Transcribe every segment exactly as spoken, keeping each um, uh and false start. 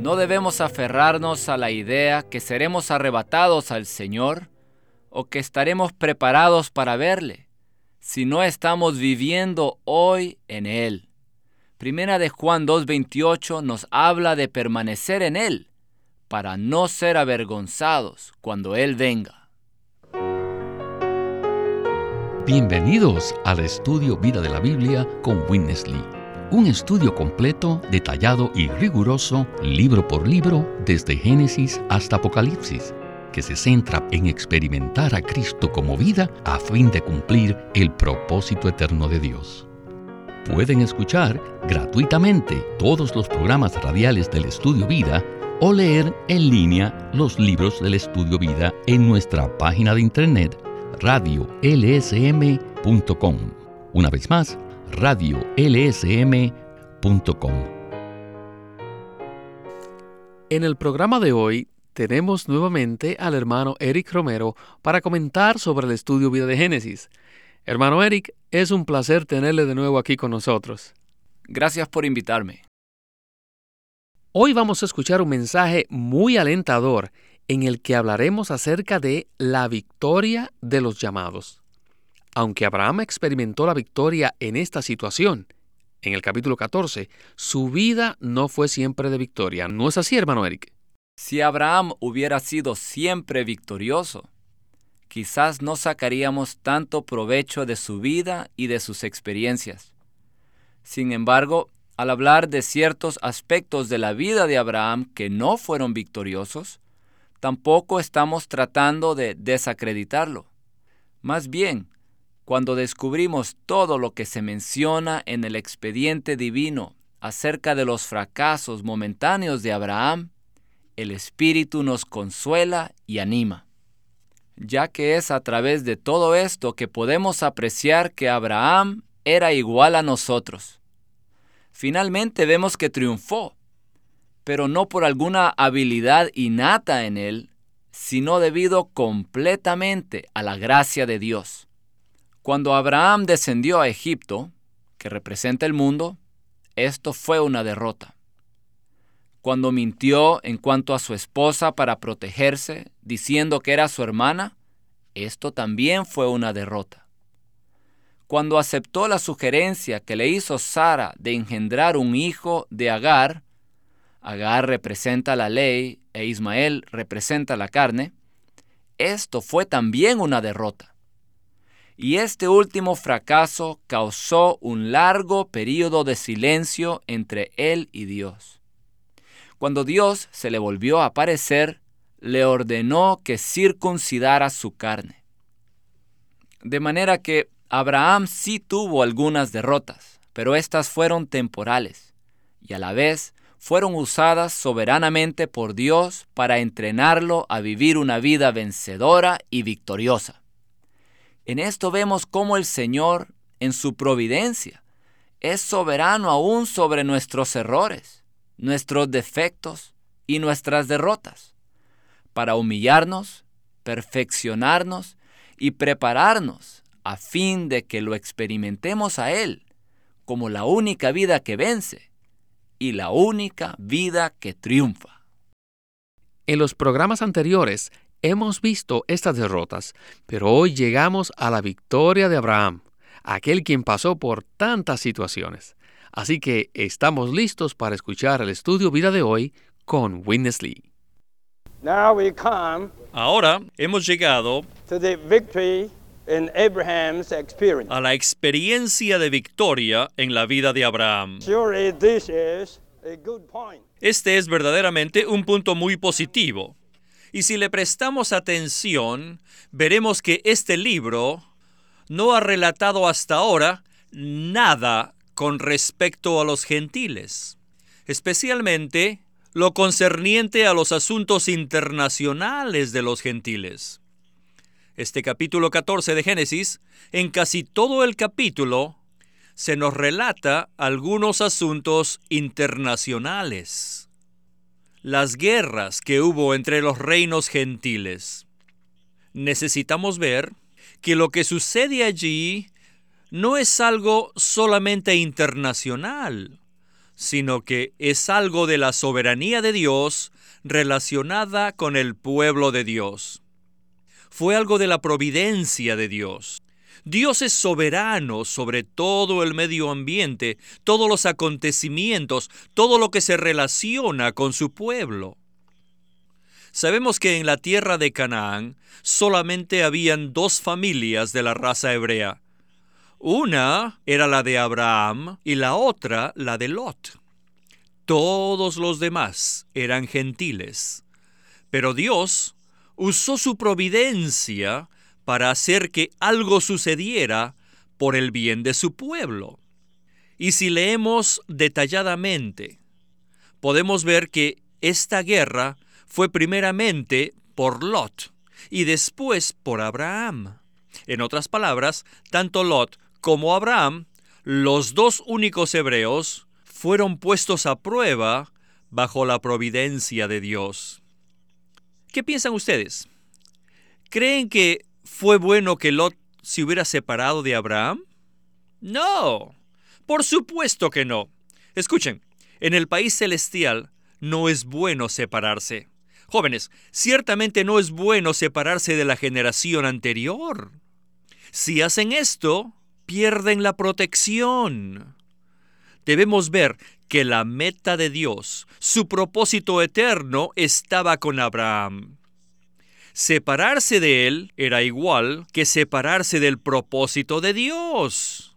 No debemos aferrarnos a la idea que seremos arrebatados al Señor o que estaremos preparados para verle, si no estamos viviendo hoy en Él. Primera de Juan dos veintiocho nos habla de permanecer en Él, para no ser avergonzados cuando Él venga. Bienvenidos al estudio Vida de la Biblia con Witness Lee. Un estudio completo, detallado y riguroso, libro por libro, desde Génesis hasta Apocalipsis, que se centra en experimentar a Cristo como vida a fin de cumplir el propósito eterno de Dios. Pueden escuchar gratuitamente todos los programas radiales del Estudio Vida o leer en línea los libros del Estudio Vida en nuestra página de internet radio l s m punto com. Una vez más, radio l s m punto com. En el programa de hoy tenemos nuevamente al hermano Eric Romero para comentar sobre el Estudio Vida de Génesis. Hermano Eric, es un placer tenerle de nuevo aquí con nosotros. Gracias por invitarme. Hoy vamos a escuchar un mensaje muy alentador en el que hablaremos acerca de la victoria de los llamados. Aunque Abraham experimentó la victoria en esta situación, en el capítulo catorce, su vida no fue siempre de victoria. ¿No es así, hermano Eric? Si Abraham hubiera sido siempre victorioso, quizás no sacaríamos tanto provecho de su vida y de sus experiencias. Sin embargo, al hablar de ciertos aspectos de la vida de Abraham que no fueron victoriosos, tampoco estamos tratando de desacreditarlo. Más bien, cuando descubrimos todo lo que se menciona en el expediente divino acerca de los fracasos momentáneos de Abraham, el Espíritu nos consuela y anima, ya que es a través de todo esto que podemos apreciar que Abraham era igual a nosotros. Finalmente vemos que triunfó, pero no por alguna habilidad innata en él, sino debido completamente a la gracia de Dios. Cuando Abraham descendió a Egipto, que representa el mundo, esto fue una derrota. Cuando mintió en cuanto a su esposa para protegerse, diciendo que era su hermana, esto también fue una derrota. Cuando aceptó la sugerencia que le hizo Sara de engendrar un hijo de Agar, Agar representa la ley e Ismael representa la carne, esto fue también una derrota. Y este último fracaso causó un largo período de silencio entre él y Dios. Cuando Dios se le volvió a aparecer, le ordenó que circuncidara su carne. De manera que Abraham sí tuvo algunas derrotas, pero estas fueron temporales y a la vez fueron usadas soberanamente por Dios para entrenarlo a vivir una vida vencedora y victoriosa. En esto vemos cómo el Señor, en su providencia, es soberano aún sobre nuestros errores, nuestros defectos y nuestras derrotas, para humillarnos, perfeccionarnos y prepararnos a fin de que lo experimentemos a Él como la única vida que vence y la única vida que triunfa. En los programas anteriores hemos visto estas derrotas, pero hoy llegamos a la victoria de Abraham, aquel quien pasó por tantas situaciones. Así que estamos listos para escuchar el estudio Vida de hoy con Witness Lee. Now we come Ahora hemos llegado to the victory in Abraham's experience. a la experiencia de victoria en la vida de Abraham. Surely this is a good point. Este es verdaderamente un punto muy positivo. Y si le prestamos atención, veremos que este libro no ha relatado hasta ahora nada con respecto a los gentiles, especialmente lo concerniente a los asuntos internacionales de los gentiles. Este capítulo catorce de Génesis, en casi todo el capítulo, se nos relata algunos asuntos internacionales. Las guerras que hubo entre los reinos gentiles. Necesitamos ver que lo que sucede allí no es algo solamente internacional, sino que es algo de la soberanía de Dios relacionada con el pueblo de Dios. Fue algo de la providencia de Dios. Dios es soberano sobre todo el medio ambiente, todos los acontecimientos, todo lo que se relaciona con su pueblo. Sabemos que en la tierra de Canaán solamente habían dos familias de la raza hebrea. Una era la de Abraham y la otra la de Lot. Todos los demás eran gentiles. Pero Dios usó su providencia para hacer que algo sucediera por el bien de su pueblo. Y si leemos detalladamente, podemos ver que esta guerra fue primeramente por Lot y después por Abraham. En otras palabras, tanto Lot como Abraham, los dos únicos hebreos, fueron puestos a prueba bajo la providencia de Dios. ¿Qué piensan ustedes? ¿Creen que fue bueno que Lot se hubiera separado de Abraham? No, por supuesto que no. Escuchen, en el país celestial no es bueno separarse. Jóvenes, ciertamente no es bueno separarse de la generación anterior. Si hacen esto, pierden la protección. Debemos ver que la meta de Dios, su propósito eterno, estaba con Abraham. Separarse de él era igual que separarse del propósito de Dios.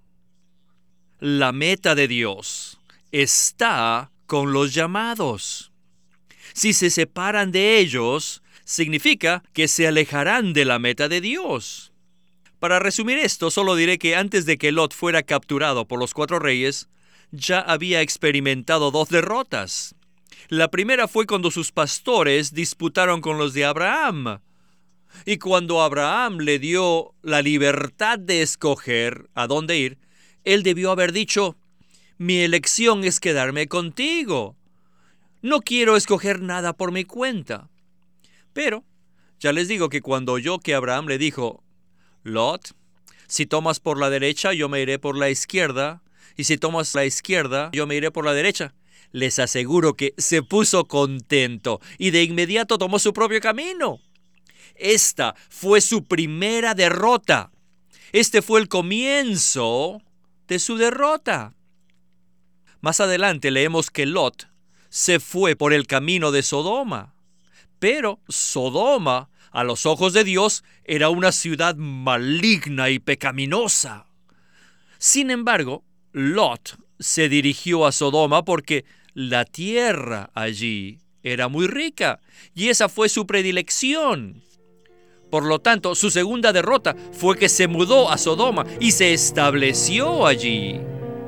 La meta de Dios está con los llamados. Si se separan de ellos, significa que se alejarán de la meta de Dios. Para resumir esto, solo diré que antes de que Lot fuera capturado por los cuatro reyes, ya había experimentado dos derrotas. La primera fue cuando sus pastores disputaron con los de Abraham. Y cuando Abraham le dio la libertad de escoger a dónde ir, él debió haber dicho: mi elección es quedarme contigo. No quiero escoger nada por mi cuenta. Pero ya les digo que cuando oyó que Abraham le dijo: Lot, si tomas por la derecha, yo me iré por la izquierda, y si tomas la izquierda, yo me iré por la derecha, les aseguro que se puso contento y de inmediato tomó su propio camino. Esta fue su primera derrota. Este fue el comienzo de su derrota. Más adelante leemos que Lot se fue por el camino de Sodoma. Pero Sodoma, a los ojos de Dios, era una ciudad maligna y pecaminosa. Sin embargo, Lot se dirigió a Sodoma porque la tierra allí era muy rica y esa fue su predilección. Por lo tanto, su segunda derrota fue que se mudó a Sodoma y se estableció allí.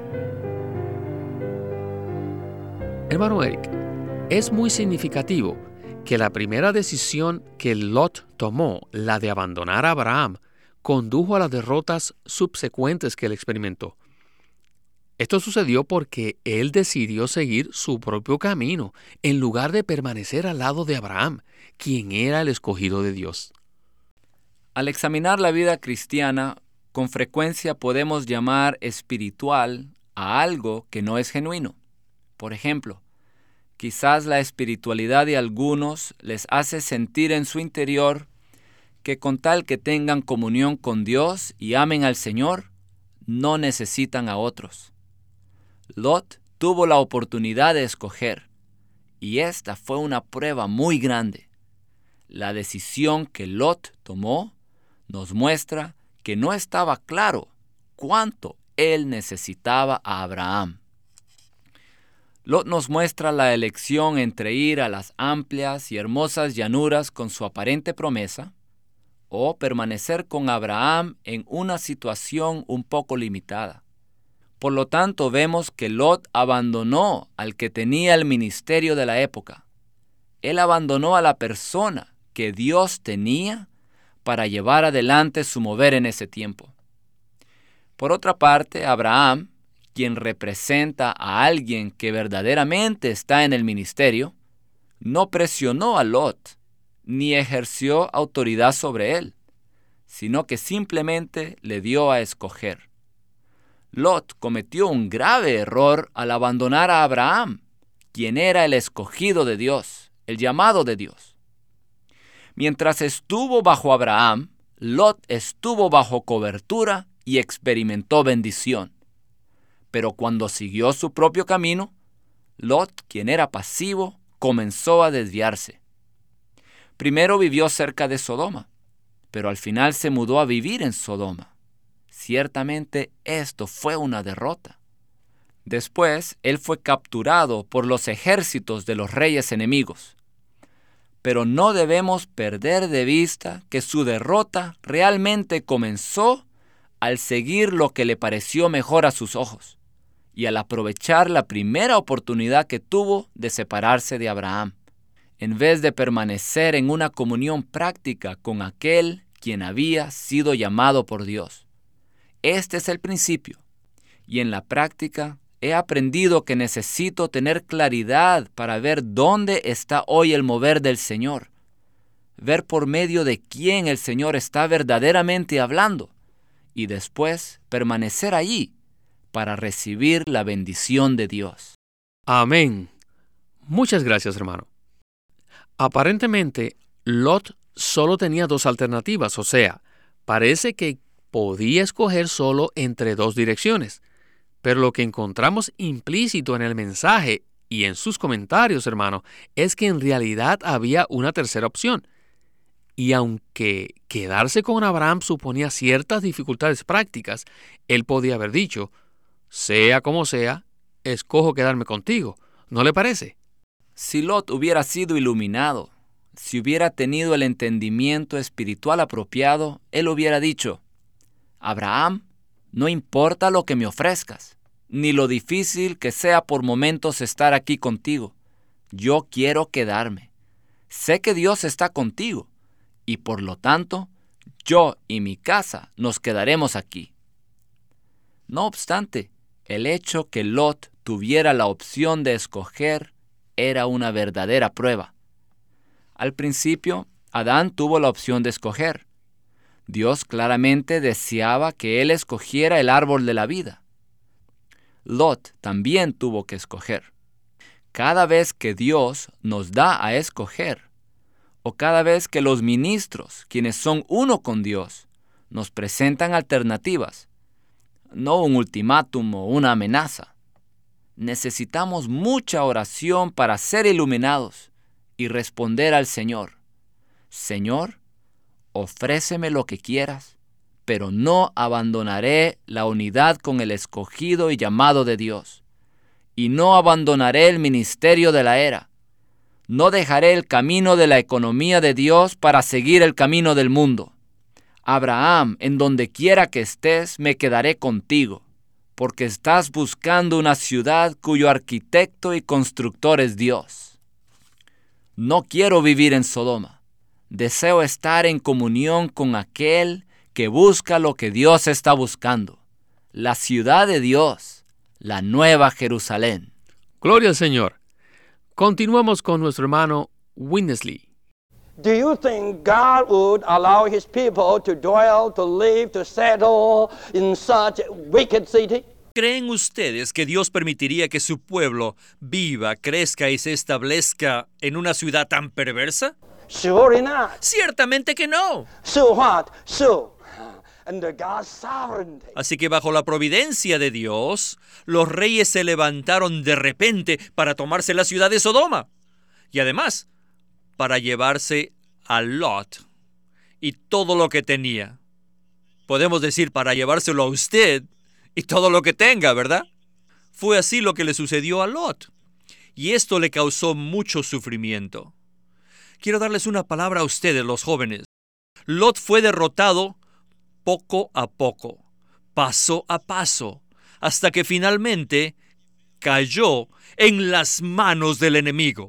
Hermano Eric, es muy significativo que la primera decisión que Lot tomó, la de abandonar a Abraham, condujo a las derrotas subsecuentes que él experimentó. Esto sucedió porque él decidió seguir su propio camino, en lugar de permanecer al lado de Abraham, quien era el escogido de Dios. Al examinar la vida cristiana, con frecuencia podemos llamar espiritual a algo que no es genuino. Por ejemplo, quizás la espiritualidad de algunos les hace sentir en su interior que con tal que tengan comunión con Dios y amen al Señor, no necesitan a otros. Lot tuvo la oportunidad de escoger, y esta fue una prueba muy grande. La decisión que Lot tomó nos muestra que no estaba claro cuánto él necesitaba a Abraham. Lot nos muestra la elección entre ir a las amplias y hermosas llanuras con su aparente promesa, o permanecer con Abraham en una situación un poco limitada. Por lo tanto, vemos que Lot abandonó al que tenía el ministerio de la época. Él abandonó a la persona que Dios tenía para llevar adelante su mover en ese tiempo. Por otra parte, Abraham, quien representa a alguien que verdaderamente está en el ministerio, no presionó a Lot, ni ejerció autoridad sobre él, sino que simplemente le dio a escoger. Lot cometió un grave error al abandonar a Abraham, quien era el escogido de Dios, el llamado de Dios. Mientras estuvo bajo Abraham, Lot estuvo bajo cobertura y experimentó bendición. Pero cuando siguió su propio camino, Lot, quien era pasivo, comenzó a desviarse. Primero vivió cerca de Sodoma, pero al final se mudó a vivir en Sodoma. Ciertamente esto fue una derrota. Después, él fue capturado por los ejércitos de los reyes enemigos. Pero no debemos perder de vista que su derrota realmente comenzó al seguir lo que le pareció mejor a sus ojos y al aprovechar la primera oportunidad que tuvo de separarse de Abraham, en vez de permanecer en una comunión práctica con aquel quien había sido llamado por Dios. Este es el principio, y en la práctica he aprendido que necesito tener claridad para ver dónde está hoy el mover del Señor, ver por medio de quién el Señor está verdaderamente hablando, y después permanecer allí para recibir la bendición de Dios. Amén. Muchas gracias, hermano. Aparentemente, Lot solo tenía dos alternativas, o sea, parece que podía escoger solo entre dos direcciones. Pero lo que encontramos implícito en el mensaje y en sus comentarios, hermano, es que en realidad había una tercera opción. Y aunque quedarse con Abraham suponía ciertas dificultades prácticas, él podía haber dicho, sea como sea, escojo quedarme contigo. ¿No le parece? Si Lot hubiera sido iluminado, si hubiera tenido el entendimiento espiritual apropiado, él hubiera dicho, Abraham, no importa lo que me ofrezcas, ni lo difícil que sea por momentos estar aquí contigo. Yo quiero quedarme. Sé que Dios está contigo, y por lo tanto, yo y mi casa nos quedaremos aquí. No obstante, el hecho que Lot tuviera la opción de escoger era una verdadera prueba. Al principio, Adán tuvo la opción de escoger. Dios claramente deseaba que él escogiera el árbol de la vida. Lot también tuvo que escoger. Cada vez que Dios nos da a escoger, o cada vez que los ministros, quienes son uno con Dios, nos presentan alternativas, no un ultimátum o una amenaza, necesitamos mucha oración para ser iluminados y responder al Señor. Señor, ofréceme lo que quieras, pero no abandonaré la unidad con el escogido y llamado de Dios, y no abandonaré el ministerio de la era. No dejaré el camino de la economía de Dios para seguir el camino del mundo. Abraham, en donde quiera que estés, me quedaré contigo, porque estás buscando una ciudad cuyo arquitecto y constructor es Dios. No quiero vivir en Sodoma. Deseo estar en comunión con aquel que busca lo que Dios está buscando, la ciudad de Dios, la nueva Jerusalén. Gloria al Señor. Continuamos con nuestro hermano Winnesley. Do you think God would allow his people to dwell, to live, to settle in such a wicked city? ¿Creen ustedes que Dios permitiría que su pueblo viva, crezca y se establezca en una ciudad tan perversa? Surely not. Ciertamente que no. So what? So, under God's sovereignty. Así que bajo la providencia de Dios, los reyes se levantaron de repente para tomarse la ciudad de Sodoma. Y además, para llevarse a Lot y todo lo que tenía. Podemos decir para llevárselo a usted y todo lo que tenga, ¿verdad? Fue así lo que le sucedió a Lot. Y esto le causó mucho sufrimiento. Quiero darles una palabra a ustedes, los jóvenes. Lot fue derrotado poco a poco, paso a paso, hasta que finalmente cayó en las manos del enemigo.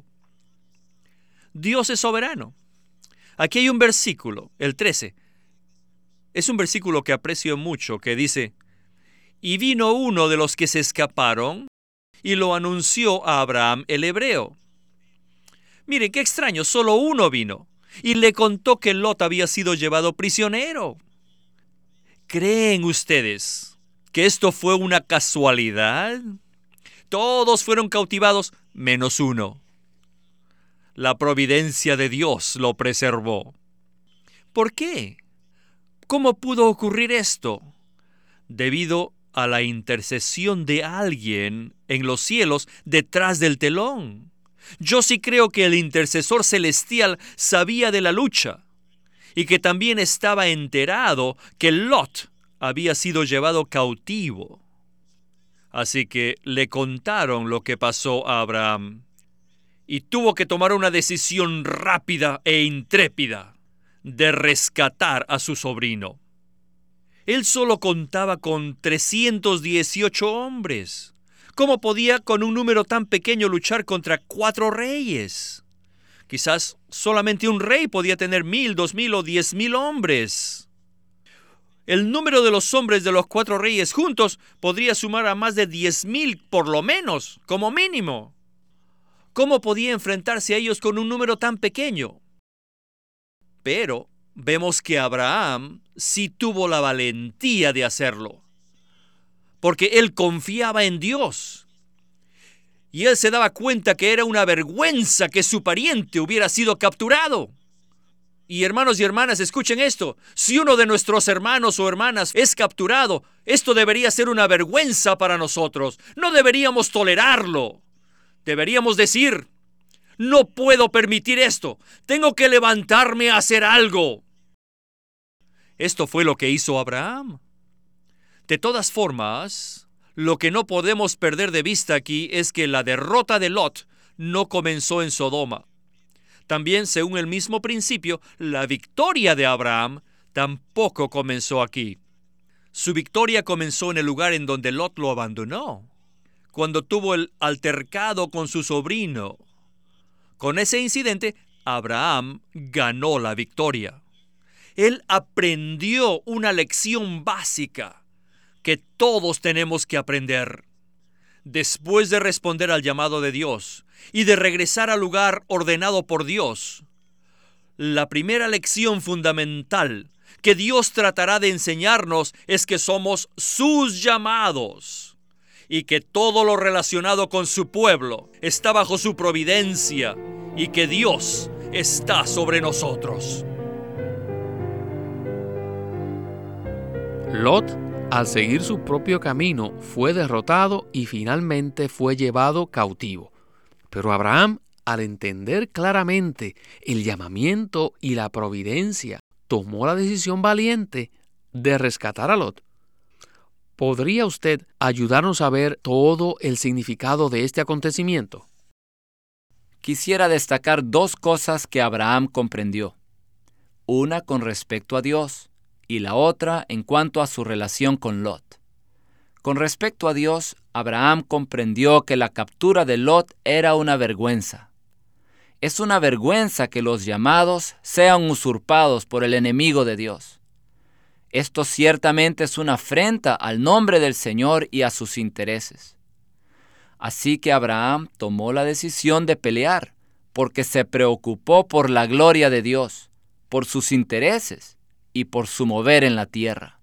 Dios es soberano. Aquí hay un versículo, el trece. Es un versículo que aprecio mucho, que dice, y vino uno de los que se escaparon y lo anunció a Abraham el hebreo. Miren, qué extraño, solo uno vino y le contó que Lot había sido llevado prisionero. ¿Creen ustedes que esto fue una casualidad? Todos fueron cautivados menos uno. La providencia de Dios lo preservó. ¿Por qué? ¿Cómo pudo ocurrir esto? Debido a la intercesión de alguien en los cielos detrás del telón. Yo sí creo que el intercesor celestial sabía de la lucha y que también estaba enterado que Lot había sido llevado cautivo. Así que le contaron lo que pasó a Abraham y tuvo que tomar una decisión rápida e intrépida de rescatar a su sobrino. Él solo contaba con trescientos dieciocho hombres. ¿Cómo podía con un número tan pequeño luchar contra cuatro reyes? Quizás solamente un rey podía tener mil, dos mil o diez mil hombres. El número de los hombres de los cuatro reyes juntos podría sumar a más de diez mil por lo menos, como mínimo. ¿Cómo podía enfrentarse a ellos con un número tan pequeño? Pero vemos que Abraham sí tuvo la valentía de hacerlo, porque él confiaba en Dios. Y él se daba cuenta que era una vergüenza que su pariente hubiera sido capturado. Y hermanos y hermanas, escuchen esto. Si uno de nuestros hermanos o hermanas es capturado, esto debería ser una vergüenza para nosotros. No deberíamos tolerarlo. Deberíamos decir: no puedo permitir esto. Tengo que levantarme a hacer algo. Esto fue lo que hizo Abraham. De todas formas, lo que no podemos perder de vista aquí es que la derrota de Lot no comenzó en Sodoma. También, según el mismo principio, la victoria de Abraham tampoco comenzó aquí. Su victoria comenzó en el lugar en donde Lot lo abandonó, cuando tuvo el altercado con su sobrino. Con ese incidente, Abraham ganó la victoria. Él aprendió una lección básica que todos tenemos que aprender. Después de responder al llamado de Dios y de regresar al lugar ordenado por Dios, la primera lección fundamental que Dios tratará de enseñarnos es que somos sus llamados y que todo lo relacionado con su pueblo está bajo su providencia y que Dios está sobre nosotros. Lot, al seguir su propio camino, fue derrotado y finalmente fue llevado cautivo. Pero Abraham, al entender claramente el llamamiento y la providencia, tomó la decisión valiente de rescatar a Lot. ¿Podría usted ayudarnos a ver todo el significado de este acontecimiento? Quisiera destacar dos cosas que Abraham comprendió. Una con respecto a Dios y la otra en cuanto a su relación con Lot. Con respecto a Dios, Abraham comprendió que la captura de Lot era una vergüenza. Es una vergüenza que los llamados sean usurpados por el enemigo de Dios. Esto ciertamente es una afrenta al nombre del Señor y a sus intereses. Así que Abraham tomó la decisión de pelear, porque se preocupó por la gloria de Dios, por sus intereses y por su mover en la tierra.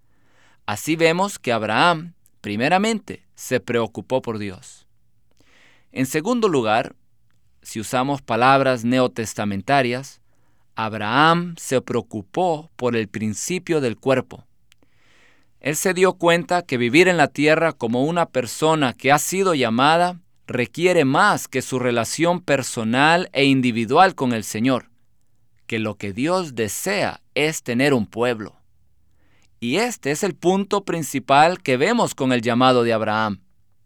Así vemos que Abraham, primeramente, se preocupó por Dios. En segundo lugar, si usamos palabras neotestamentarias, Abraham se preocupó por el principio del cuerpo. Él se dio cuenta que vivir en la tierra como una persona que ha sido llamada requiere más que su relación personal e individual con el Señor, que lo que Dios desea es tener un pueblo. Y este es el punto principal que vemos con el llamado de Abraham.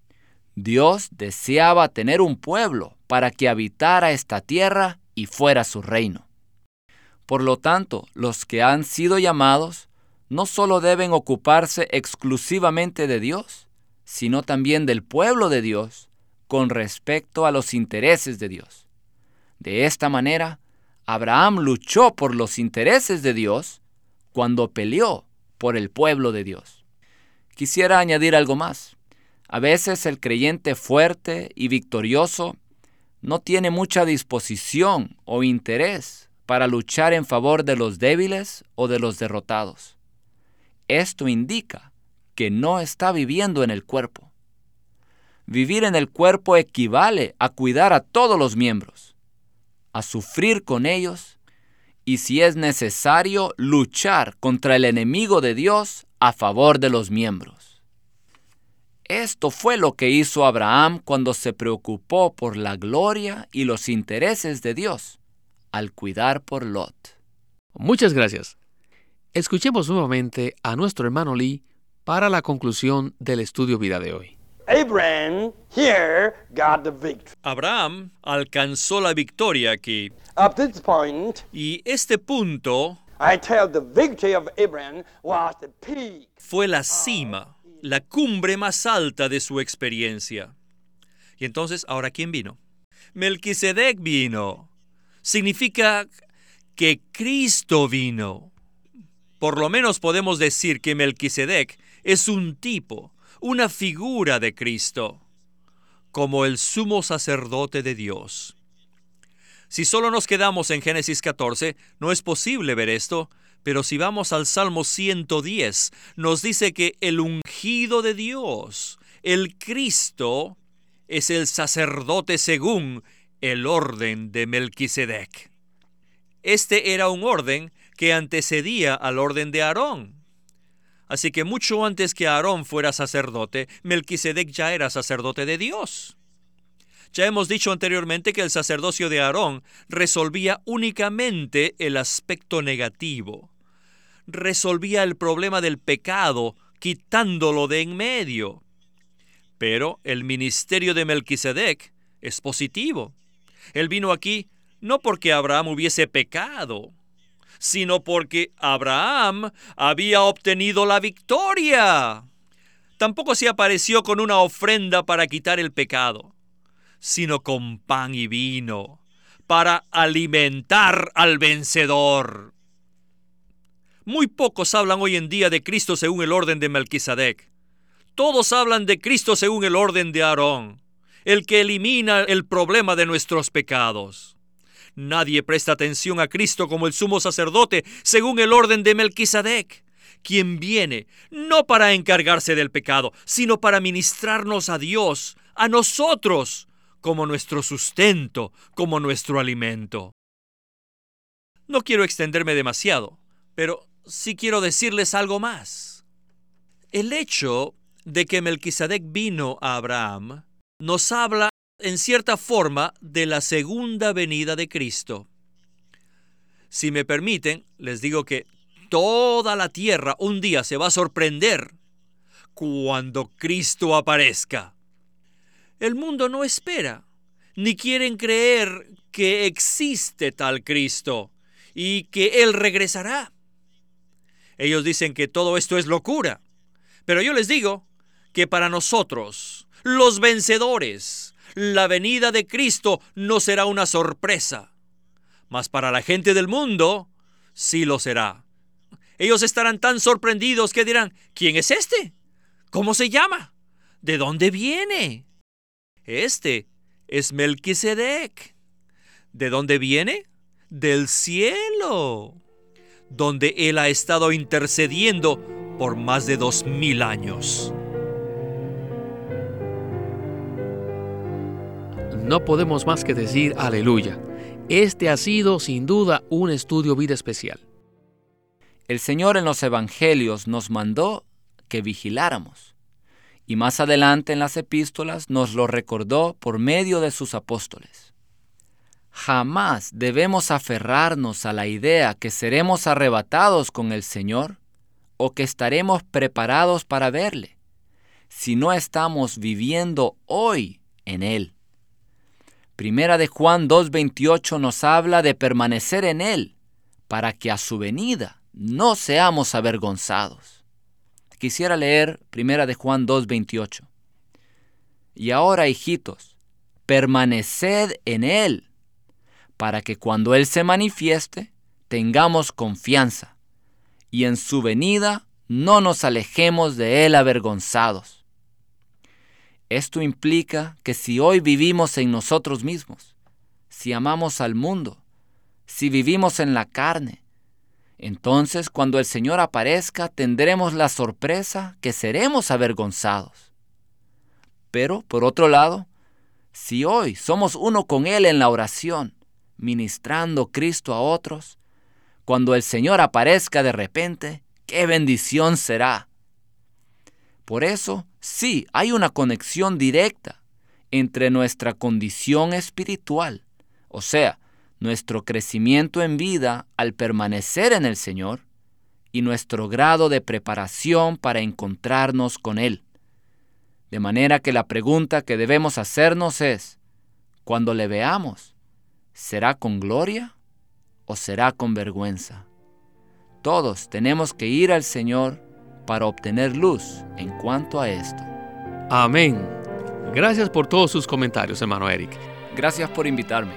Dios deseaba tener un pueblo para que habitara esta tierra y fuera su reino. Por lo tanto, los que han sido llamados no solo deben ocuparse exclusivamente de Dios, sino también del pueblo de Dios con respecto a los intereses de Dios. De esta manera, Abraham luchó por los intereses de Dios cuando peleó por el pueblo de Dios. Quisiera añadir algo más. A veces el creyente fuerte y victorioso no tiene mucha disposición o interés para luchar en favor de los débiles o de los derrotados. Esto indica que no está viviendo en el cuerpo. Vivir en el cuerpo equivale a cuidar a todos los miembros, a sufrir con ellos y, si es necesario, luchar contra el enemigo de Dios a favor de los miembros. Esto fue lo que hizo Abraham cuando se preocupó por la gloria y los intereses de Dios al cuidar por Lot. Muchas gracias. Escuchemos nuevamente a nuestro hermano Lee para la conclusión del estudio vida de hoy. Abraham here got the victory. Abraham alcanzó la victoria aquí. Up to this point, Y este punto I tell the victory of Abraham was the peak. fue la cima, la cumbre más alta de su experiencia. Y entonces, ¿ahora quién vino? Melquisedec vino. Significa que Cristo vino. Por lo menos podemos decir que Melquisedec es un tipo, una figura de Cristo, como el sumo sacerdote de Dios. Si solo nos quedamos en Génesis catorce, no es posible ver esto, pero si vamos al Salmo ciento diez, nos dice que el ungido de Dios, el Cristo, es el sacerdote según el orden de Melquisedec. Este era un orden que antecedía al orden de Aarón. Así que mucho antes que Aarón fuera sacerdote, Melquisedec ya era sacerdote de Dios. Ya hemos dicho anteriormente que el sacerdocio de Aarón resolvía únicamente el aspecto negativo. Resolvía el problema del pecado, quitándolo de en medio. Pero el ministerio de Melquisedec es positivo. Él vino aquí no porque Abraham hubiese pecado, sino porque Abraham había obtenido la victoria. Tampoco se apareció con una ofrenda para quitar el pecado, sino con pan y vino, para alimentar al vencedor. Muy pocos hablan hoy en día de Cristo según el orden de Melquisedec. Todos hablan de Cristo según el orden de Aarón, el que elimina el problema de nuestros pecados. Nadie presta atención a Cristo como el sumo sacerdote según el orden de Melquisedec, quien viene no para encargarse del pecado, sino para ministrarnos a Dios, a nosotros, como nuestro sustento, como nuestro alimento. No quiero extenderme demasiado, pero sí quiero decirles algo más. El hecho de que Melquisedec vino a Abraham nos habla en cierta forma de la segunda venida de Cristo. Si me permiten, les digo que toda la tierra un día se va a sorprender cuando Cristo aparezca. El mundo no espera, ni quieren creer que existe tal Cristo y que Él regresará. Ellos dicen que todo esto es locura, pero yo les digo que para nosotros, los vencedores, la venida de Cristo no será una sorpresa, mas para la gente del mundo sí lo será. Ellos estarán tan sorprendidos que dirán, ¿quién es este? ¿Cómo se llama? ¿De dónde viene? Este es Melquisedec. ¿De dónde viene? Del cielo, donde él ha estado intercediendo por más de dos mil años. No podemos más que decir aleluya. Este ha sido sin duda un estudio vida especial. El Señor en los Evangelios nos mandó que vigiláramos, y más adelante en las epístolas nos lo recordó por medio de sus apóstoles. Jamás debemos aferrarnos a la idea que seremos arrebatados con el Señor o que estaremos preparados para verle, si no estamos viviendo hoy en Él. Primera de Juan dos veintiocho nos habla de permanecer en Él, para que a su venida no seamos avergonzados. Quisiera leer Primera de Juan dos veintiocho. Y ahora, hijitos, permaneced en Él, para que cuando Él se manifieste, tengamos confianza, y en su venida no nos alejemos de Él avergonzados. Esto implica que si hoy vivimos en nosotros mismos, si amamos al mundo, si vivimos en la carne, Entonces, cuando el Señor aparezca, tendremos la sorpresa que seremos avergonzados. Pero, por otro lado, si hoy somos uno con Él en la oración, ministrando Cristo a otros, cuando el Señor aparezca de repente, ¡qué bendición será! Por eso, sí, hay una conexión directa entre nuestra condición espiritual, o sea, nuestro crecimiento en vida al permanecer en el Señor, y nuestro grado de preparación para encontrarnos con Él. De manera que la pregunta que debemos hacernos es, cuando le veamos, ¿será con gloria o será con vergüenza? Todos tenemos que ir al Señor para obtener luz en cuanto a esto. Amén. Gracias por todos sus comentarios, hermano Eric. Gracias por invitarme.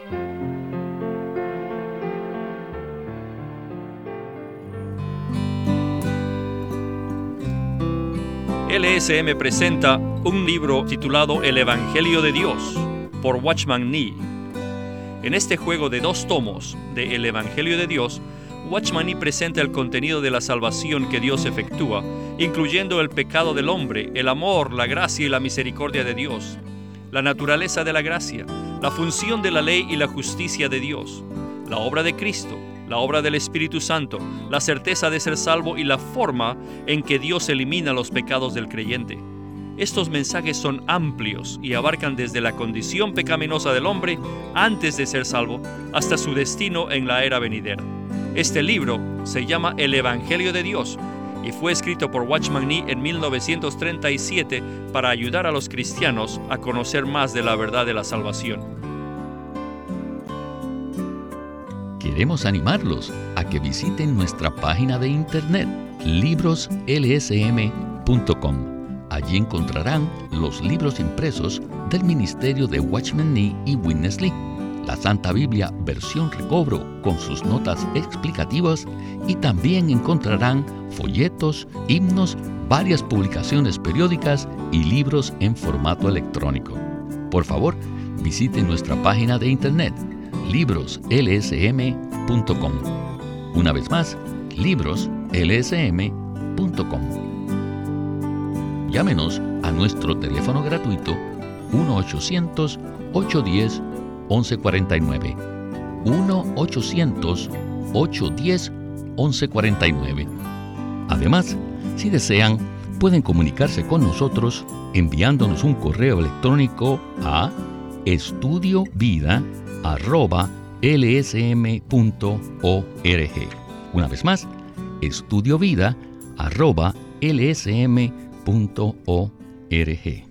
L S M presenta un libro titulado El Evangelio de Dios por Watchman Nee. En este juego de dos tomos de El Evangelio de Dios, Watchman Nee presenta el contenido de la salvación que Dios efectúa, incluyendo el pecado del hombre, el amor, la gracia y la misericordia de Dios, la naturaleza de la gracia, la función de la ley y la justicia de Dios, la obra de Cristo, la obra del Espíritu Santo, la certeza de ser salvo y la forma en que Dios elimina los pecados del creyente. Estos mensajes son amplios y abarcan desde la condición pecaminosa del hombre antes de ser salvo hasta su destino en la era venidera. Este libro se llama El Evangelio de Dios y fue escrito por Watchman Nee en mil novecientos treinta y siete para ayudar a los cristianos a conocer más de la verdad de la salvación. Queremos animarlos a que visiten nuestra página de internet libros l s m punto com. Allí encontrarán los libros impresos del ministerio de Watchman Nee y Witness Lee, la Santa Biblia versión recobro con sus notas explicativas, y también encontrarán folletos, himnos, varias publicaciones periódicas y libros en formato electrónico. Por favor, visiten nuestra página de internet libros l s m punto com. Una vez más, libros l s m punto com. Llámenos a nuestro teléfono gratuito uno ochocientos, ocho uno cero, once cuarenta y nueve. uno ochocientos, ocho uno cero, once cuarenta y nueve. Además, si desean, pueden comunicarse con nosotros enviándonos un correo electrónico a estudiovida arroba l s m punto org. Una vez más, estudiovida arroba l s m punto org.